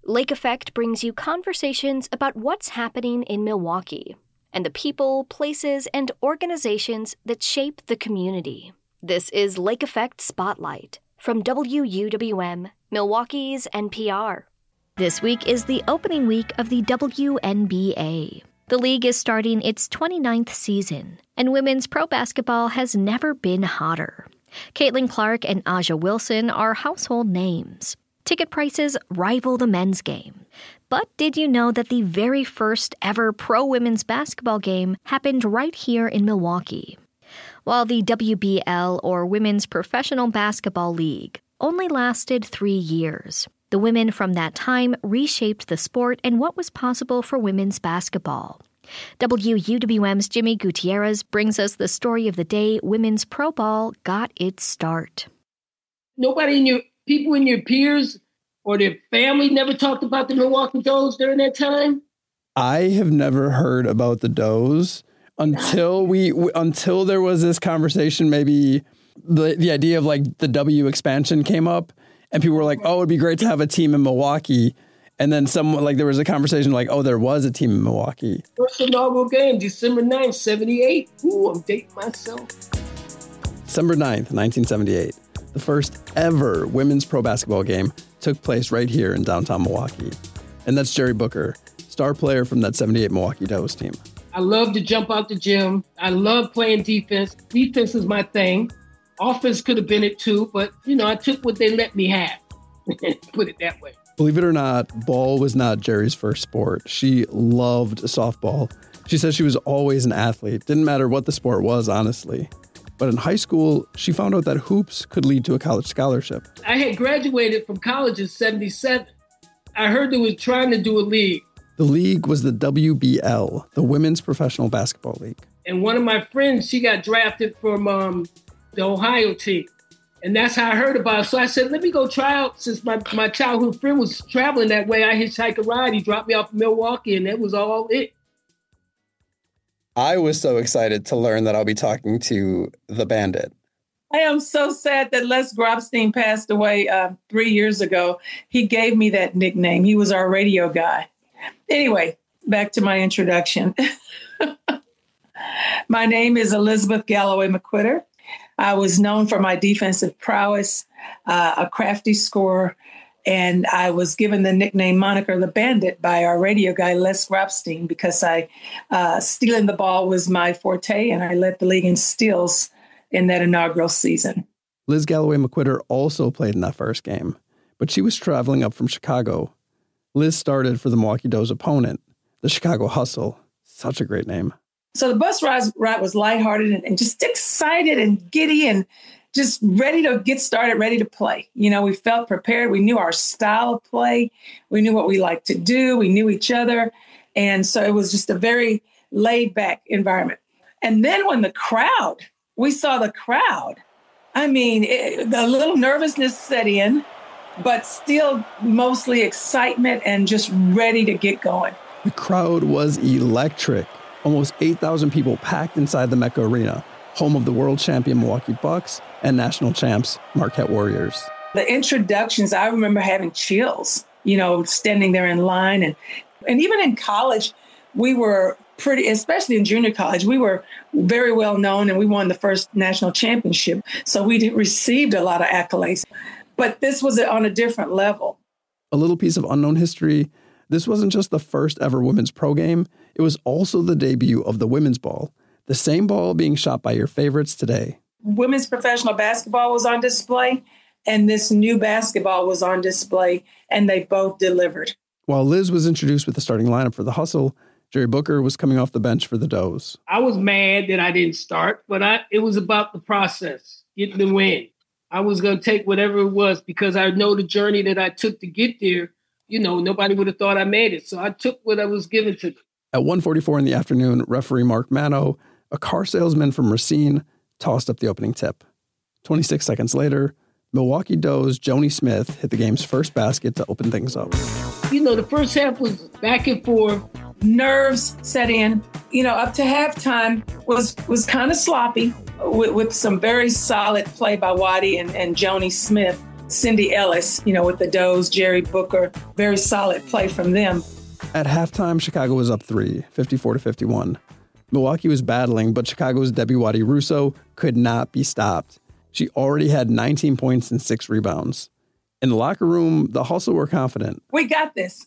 Lake Effect brings you conversations about what's happening in Milwaukee and the people, places, and organizations that shape the community. This is Lake Effect Spotlight from WUWM, Milwaukee's NPR. This week is the opening week of the WNBA. The league is starting its 29th season, and women's pro basketball has never been hotter. Caitlin Clark and A'ja Wilson are household names. Ticket prices rival the men's game. But did you know that the very first ever pro women's basketball game happened right here in Milwaukee? While the WBL, or Women's Professional Basketball League, only lasted 3 years, the women from that time reshaped the sport and what was possible for women's basketball. WUWM's Jimmy Gutierrez brings us the story of the day women's pro ball got its start. People in your peers or their family never talked about the Milwaukee Does during that time? I have never heard about the Does until there was this conversation, maybe the idea of like the W expansion came up and people were like, oh, it'd be great to have a team in Milwaukee. And then there was a conversation like, oh, there was a team in Milwaukee. First inaugural game, December 9th, 78. Ooh, I'm dating myself. December 9th, 1978. The first ever women's pro basketball game took place right here in downtown Milwaukee. And that's Jerry Booker, star player from that 78 Milwaukee Does team. I love to jump out the gym. I love playing defense. Defense is my thing. Offense could have been it too, but, I took what they let me have. Put it that way. Believe it or not, ball was not Jerry's first sport. She loved softball. She says she was always an athlete. Didn't matter what the sport was, honestly. But in high school, she found out that hoops could lead to a college scholarship. I had graduated from college in 77. I heard they were trying to do a league. The league was the WBL, the Women's Professional Basketball League. And one of my friends, she got drafted from the Ohio team. And that's how I heard about it. So I said, let me go try out. Since my childhood friend was traveling that way, I hitchhiked a ride. He dropped me off in Milwaukee, and that was all it. I was so excited to learn that I'll be talking to the Bandit. I am so sad that Les Grobstein passed away 3 years ago. He gave me that nickname. He was our radio guy. Anyway, back to my introduction. My name is Elizabeth Galloway McQuitter. I was known for my defensive prowess, a crafty scorer, and I was given the nickname moniker the Bandit by our radio guy, Les Grobstein, because stealing the ball was my forte, and I led the league in steals in that inaugural season. Liz Galloway McQuitter also played in that first game, but she was traveling up from Chicago. Liz started for the Milwaukee Does opponent, the Chicago Hustle. Such a great name. So the bus ride was lighthearted and just excited and giddy and just ready to get started, ready to play. We felt prepared. We knew our style of play. We knew what we liked to do. We knew each other. And so it was just a very laid back environment. And then when we saw the crowd, the little nervousness set in, but still mostly excitement and just ready to get going. The crowd was electric. Almost 8,000 people packed inside the Metco Arena, home of the world champion Milwaukee Bucks and national champs Marquette Warriors. The introductions, I remember having chills, standing there in line. And even in college, we were especially in junior college, we were very well known and we won the first national championship. So we received a lot of accolades. But this was on a different level. A little piece of unknown history. This wasn't just the first ever women's pro game. It was also the debut of the women's ball, the same ball being shot by your favorites today. Women's professional basketball was on display, and this new basketball was on display, and they both delivered. While Liz was introduced with the starting lineup for the Hustle, Jerry Booker was coming off the bench for the Does. I was mad that I didn't start, but it was about the process, getting the win. I was going to take whatever it was because I know the journey that I took to get there. Nobody would have thought I made it. So I took what I was given to me. At 1:44 in the afternoon, referee Mark Mano, a car salesman from Racine, tossed up the opening tip. 26 seconds later, Milwaukee Does Joni Smith hit the game's first basket to open things up. The first half was back and forth. Nerves set in. Up to halftime was kind of sloppy with some very solid play by Waddy and Joni Smith. Cindy Ellis, with the Does, Jerry Booker, very solid play from them. At halftime, Chicago was up 3, 54-51. Milwaukee was battling, but Chicago's Debbie Waddy-Russo could not be stopped. She already had 19 points and 6 rebounds. In the locker room, the Hustle were confident. We got this.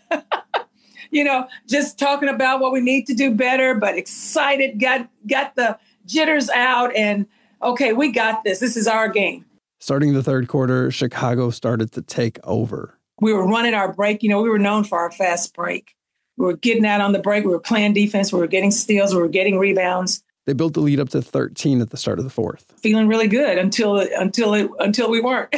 Just talking about what we need to do better, but excited, got the jitters out, and okay, we got this. This is our game. Starting the third quarter, Chicago started to take over. We were running our break. We were known for our fast break. We were getting out on the break. We were playing defense. We were getting steals. We were getting rebounds. They built the lead up to 13 at the start of the fourth. Feeling really good until we weren't.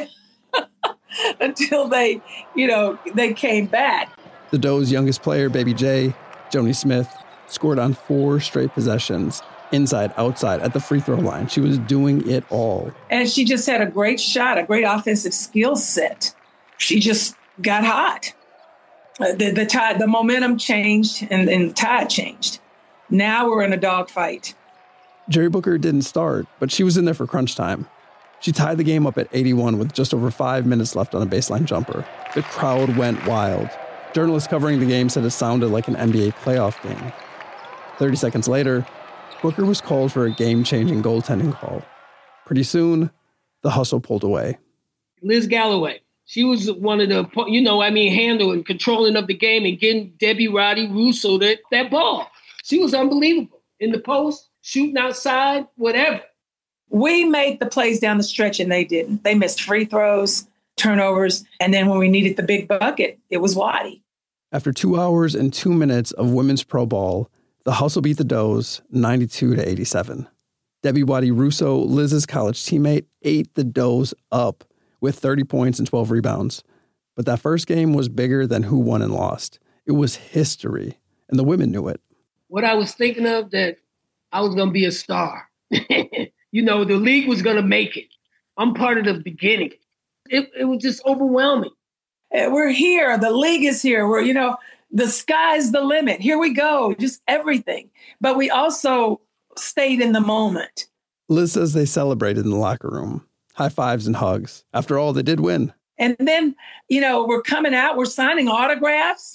Until they came back. The Doe's youngest player, Baby J, Joni Smith, scored on 4 straight possessions, inside, outside, at the free throw line. She was doing it all. And she just had a great shot, a great offensive skill set. She just got hot. The tide, the momentum changed, and the tide changed. Now we're in a dogfight. Jerry Booker didn't start, but she was in there for crunch time. She tied the game up at 81 with just over 5 minutes left on a baseline jumper. The crowd went wild. Journalists covering the game said it sounded like an NBA playoff game. 30 seconds later, Booker was called for a game-changing goaltending call. Pretty soon, the Hustle pulled away. Liz Galloway. She was one of the, handling, controlling of the game and getting Debbie Waddy-Russo that ball. She was unbelievable. In the post, shooting outside, whatever. We made the plays down the stretch and they didn't. They missed free throws, turnovers, and then when we needed the big bucket, it was Waddy. After 2 hours and 2 minutes of women's pro ball, the Hustle beat the Does 92-87. Debbie Waddy-Russo, Liz's college teammate, ate the Does up with 30 points and 12 rebounds. But that first game was bigger than who won and lost. It was history, and the women knew it. What I was thinking of, that I was going to be a star. The league was going to make it. I'm part of the beginning. It was just overwhelming. We're here. The league is here. The sky's the limit. Here we go. Just everything. But we also stayed in the moment. Liz says they celebrated in the locker room. High fives and hugs. After all, they did win. And then, we're coming out. We're signing autographs,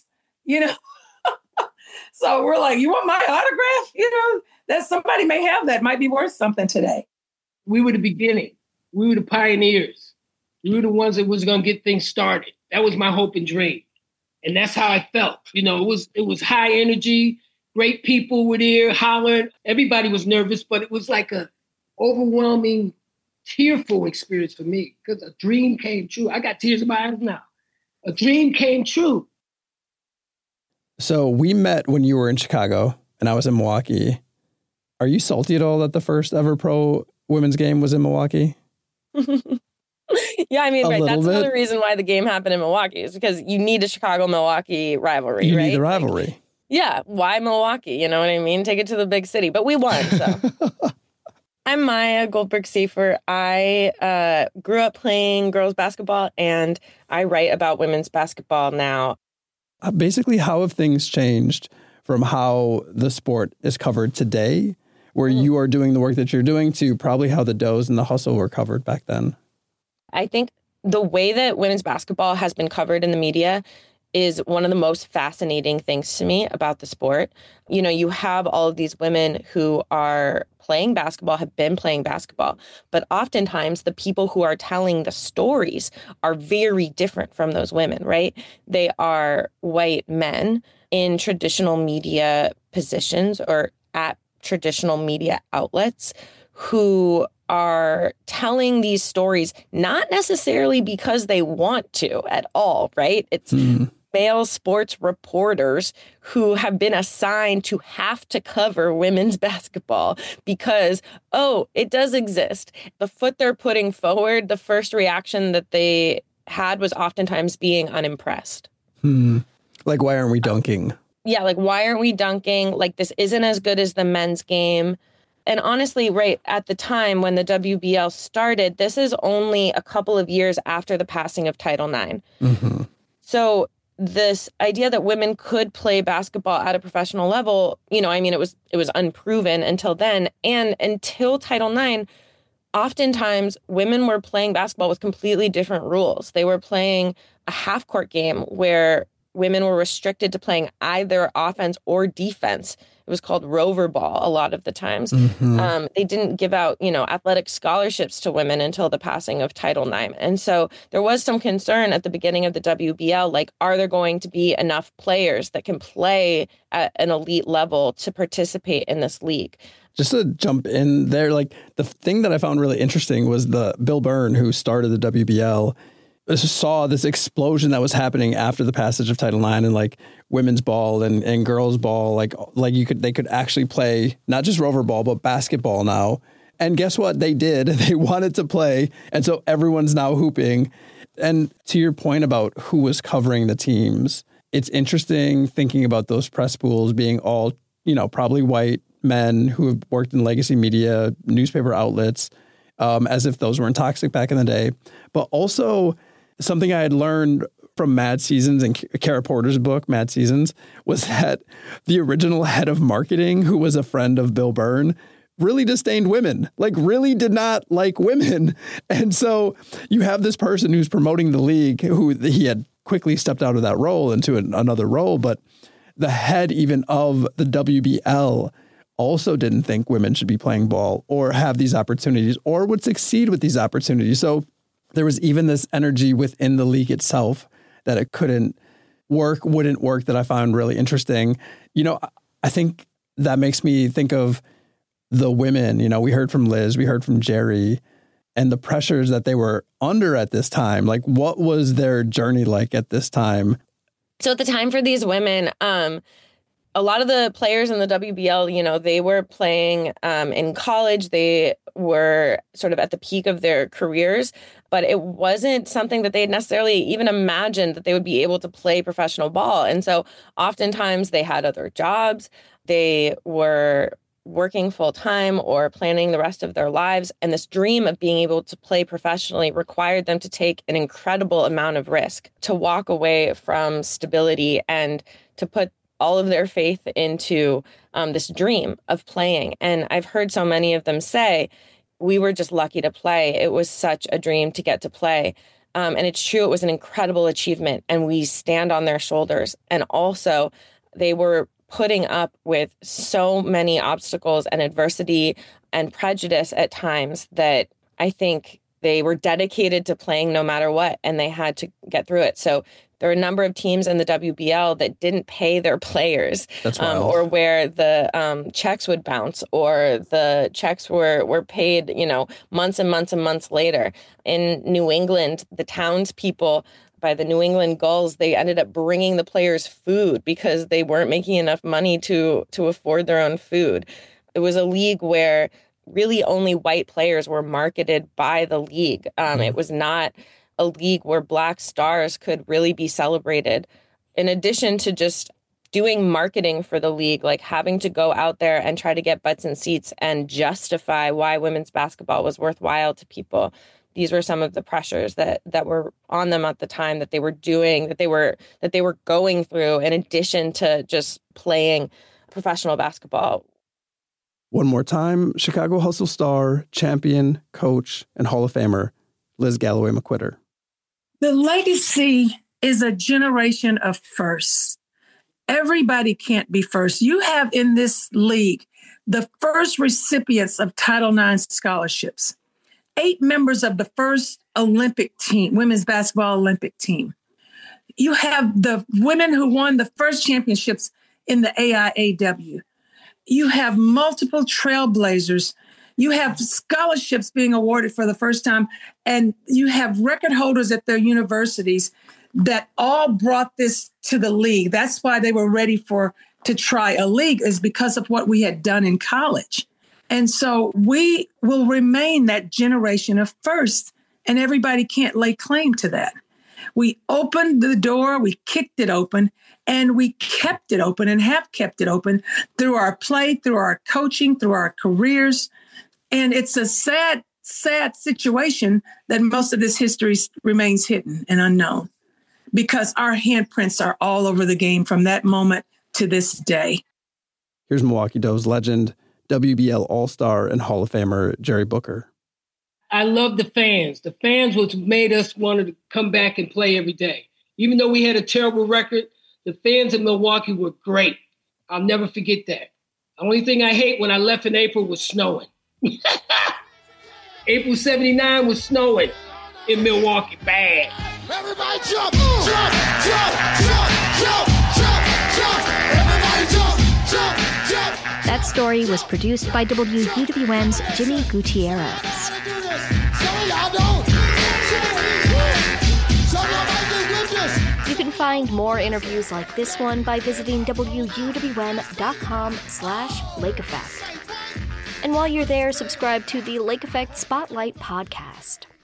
So we're like, you want my autograph? That somebody may have that. Might be worth something today. We were the beginning. We were the pioneers. We were the ones that was going to get things started. That was my hope and dream. And that's how I felt. It was high energy. Great people were there hollering. Everybody was nervous, but it was like a overwhelming, tearful experience for me because a dream came true. I got tears in my eyes now. A dream came true. So we met when you were in Chicago and I was in Milwaukee. Are you salty at all that the first ever pro women's game was in Milwaukee? Yeah, that's another reason why the game happened in Milwaukee is because you need a Chicago-Milwaukee rivalry, right? You need the rivalry. Yeah, why Milwaukee? You know what I mean? Take it to the big city. But we won, so. I'm Maya Goldberg-Seifer. I grew up playing girls basketball, and I write about women's basketball now. Basically, how have things changed from how the sport is covered today, where you are doing the work that you're doing, to probably how the Does and the Hustle were covered back then? I think the way that women's basketball has been covered in the media is one of the most fascinating things to me about the sport. You have all of these women who are playing basketball, have been playing basketball, but oftentimes the people who are telling the stories are very different from those women, right? They are white men in traditional media positions or at traditional media outlets who are telling these stories, not necessarily because they want to at all, right? It's male sports reporters who have been assigned to have to cover women's basketball because, it does exist. The foot they're putting forward, the first reaction that they had was oftentimes being unimpressed. Like, why aren't we dunking? Yeah, like, why aren't we dunking? Like, this isn't as good as the men's game. And honestly, right at the time when the WBL started, this is only a couple of years after the passing of Title IX. So this idea that women could play basketball at a professional level, it was unproven until then. And until Title IX, oftentimes women were playing basketball with completely different rules. They were playing a half-court game where women were restricted to playing either offense or defense. It was called rover ball a lot of the times. They didn't give out, athletic scholarships to women until the passing of Title IX. And so there was some concern at the beginning of the WBL, like, are there going to be enough players that can play at an elite level to participate in this league? Just to jump in there, like, the thing that I found really interesting was the Bill Byrne, who started the WBL, saw this explosion that was happening after the passage of Title IX, and like women's ball and girls ball, like they could actually play not just rover ball, but basketball now. And guess what? They did. They wanted to play. And so everyone's now hooping. And to your point about who was covering the teams, it's interesting thinking about those press pools being all, probably white men who have worked in legacy media, newspaper outlets, as if those weren't toxic back in the day. But also, something I had learned from Mad Seasons and Kara Porter's book, Mad Seasons, was that the original head of marketing, who was a friend of Bill Byrne, really disdained women, like really did not like women. And so you have this person who's promoting the league, who he had quickly stepped out of that role into another role. But the head even of the WBL also didn't think women should be playing ball or have these opportunities or would succeed with these opportunities. So there was even this energy within the league itself that it wouldn't work, that I found really interesting. I think that makes me think of the women. We heard from Liz, we heard from Jerry, and the pressures that they were under at this time. Like, what was their journey like at this time? So at the time for these women, a lot of the players in the WBL, they were playing in college. They were sort of at the peak of their careers, but it wasn't something that they had necessarily even imagined that they would be able to play professional ball. And so oftentimes they had other jobs. They were working full time or planning the rest of their lives. And this dream of being able to play professionally required them to take an incredible amount of risk, to walk away from stability and to put all of their faith into this dream of playing. And I've heard so many of them say, we were just lucky to play. It was such a dream to get to play. And it's true, it was an incredible achievement, and we stand on their shoulders. And also, they were putting up with so many obstacles and adversity and prejudice at times that I think they were dedicated to playing no matter what, and they had to get through it. So there are a number of teams in the WBL that didn't pay their players, or where the checks would bounce, or the checks were paid, months and months and months later. In New England, the townspeople by the New England Gulls, they ended up bringing the players food because they weren't making enough money to afford their own food. It was a league where really only white players were marketed by the league. It was not a league where Black stars could really be celebrated. In addition to just doing marketing for the league, like having to go out there and try to get butts in seats and justify why women's basketball was worthwhile to people. These were some of the pressures that were on them at the time, that they were doing, that they were going through, in addition to just playing professional basketball. One more time, Chicago Hustle star, champion, coach, and Hall of Famer, Liz Galloway McQuitter. The legacy is a generation of firsts. Everybody can't be first. You have in this league the first recipients of Title IX scholarships, 8 members of the first Olympic team, women's basketball Olympic team. You have the women who won the first championships in the AIAW. You have multiple trailblazers. You have scholarships being awarded for the first time, and you have record holders at their universities that all brought this to the league. That's why they were ready to try a league, is because of what we had done in college. And so we will remain that generation of first, and everybody can't lay claim to that. We opened the door, we kicked it open, and we kept it open and have kept it open through our play, through our coaching, through our careers. And it's a sad, sad situation that most of this history remains hidden and unknown, because our handprints are all over the game from that moment to this day. Here's Milwaukee Doves legend, WBL All-Star and Hall of Famer Jerry Booker. I love the fans. The fans was made us want to come back and play every day. Even though we had a terrible record, the fans in Milwaukee were great. I'll never forget that. The only thing I hate when I left in April was snowing. April 79 was snowing in Milwaukee. Bad. Everybody jump, jump, jump, jump, jump, jump, jump. Everybody jump, jump, jump. That story was produced by WUWM's Jimmy Gutierrez. Some of y'all don't. Some of y'all might do goodness. You can find more interviews like this one by visiting WUWM.com/Lake Effect. And while you're there, subscribe to the Lake Effect Spotlight podcast.